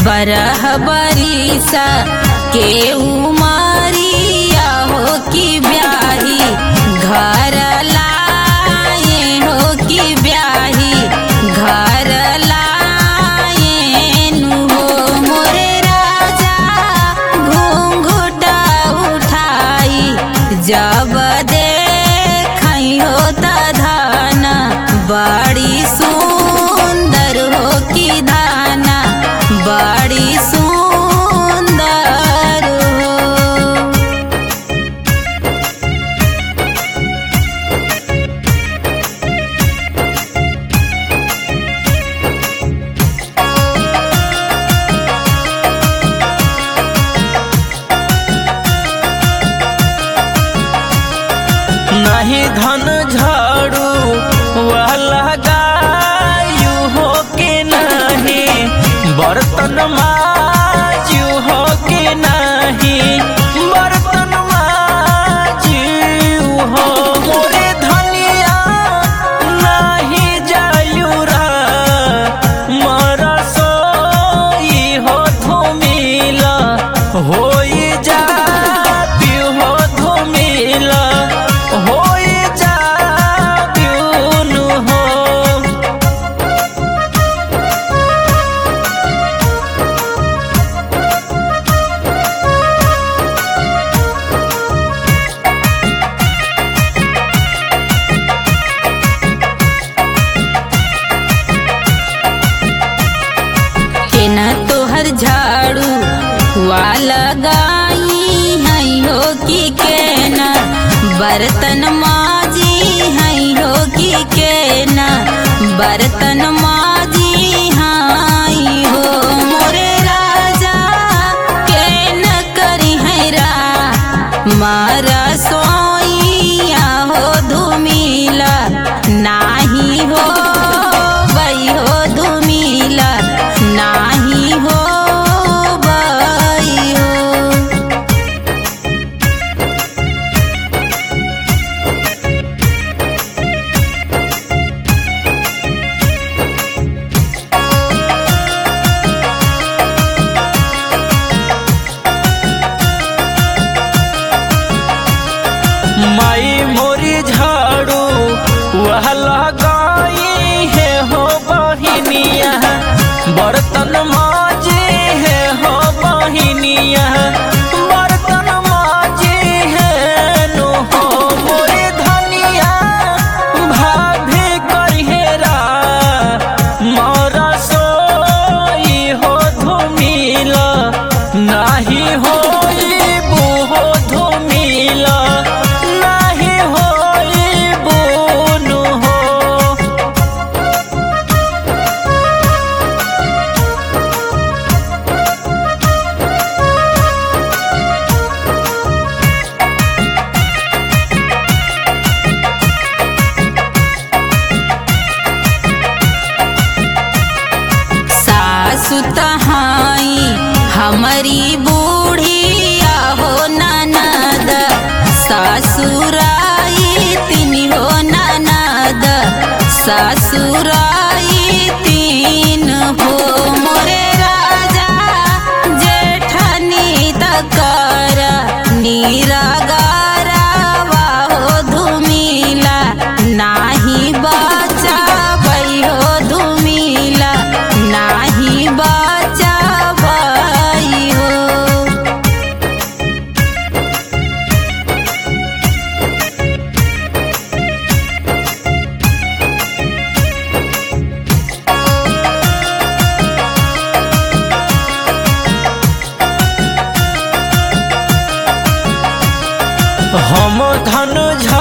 बरह बरिसा के उमरिया हो कि ब्याही घर लाए हो कि ब्याही घर लाए नु हो मोरे राजा घूंघटा उठाई जब देखई हो धाना बड़ी सुंदर हो कि धाना बड़ी सुंदर हो। नहीं धन झाड़ू वाला गायू हो के नहीं बर्तन माजू हो के नहीं बर्तन माजू हो मोरे धनिया नहीं जायूरा मरा सोई हो धूमिला होई जा हो धूमिला होई जा ब्यूनु हो। केना तोहर झाड़ू वाला गाई है हो कि केना बर्तन माजी है हो कि केना बर्तन माजी हाई हो मोरे राजा केना करी है रा मारा सोइया हो धूमिला नाही हो बई हो धूमिला नाही हो बई हो। माई मोरी झाड़ू वाला गाई है हो बहिनिया बर्तन माजी है हो बहिनिया बर्तन माजी है नो हो मोरे धनिया भाभी करिहेरा मोरा सोई हो धूमिला नाही होई बुहो धूमिला नाही होई बुनु हो। सासु तहाई हमारी बूढ़िया हो ननद ससुराई तीन हो ननद ससुराई तीन हो मोरे राजा जेठनी तकर नीरागारावा हो धूमिला नाही बचा बई हो धूमिला नाही बचा बई हो। हम धन झा